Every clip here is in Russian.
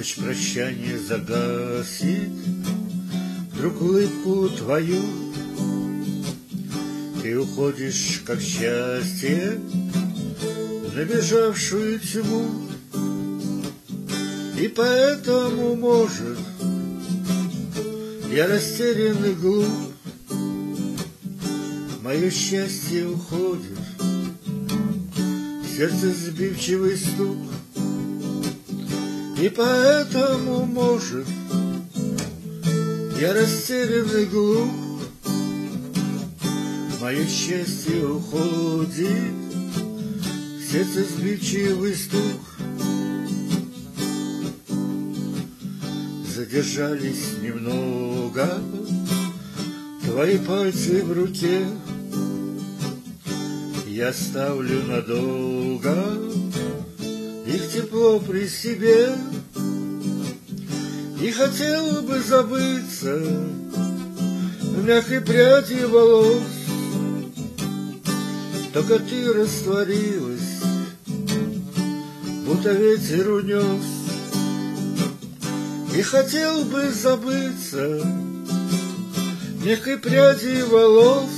Ночь прощания загасит вдруг улыбку твою. Ты уходишь, как счастье, в набежавшую тьму. И поэтому, может, я растерян и глуп, мое счастье уходит, сердце сбивчивый стук. И поэтому, может, я растерян и глуп, мое счастье уходит, сердце сбивчивый стук. Задержались немного твои пальцы в руке, я ставлю надолго их тепло при себе. И хотел бы забыться в мягкой пряди волос, только ты растворилась, будто ветер унес. И хотел бы забыться в мягкой пряди волос,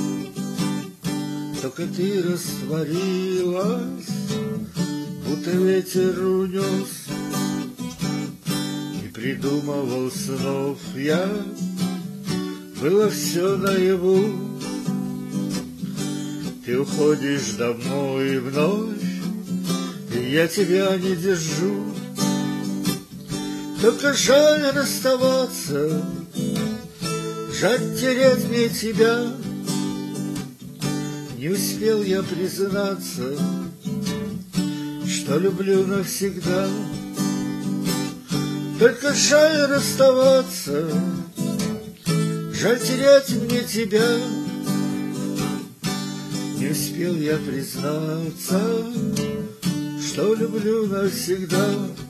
только ты растворилась, будто ветер унес. И придумывал снов я, было все наяву. Ты уходишь домой вновь, и я тебя не держу. Только жаль расставаться, жаль терять мне тебя. Не успел я признаться, что люблю навсегда. Только жаль расставаться, жаль терять мне тебя. Не успел я признаться, что люблю навсегда.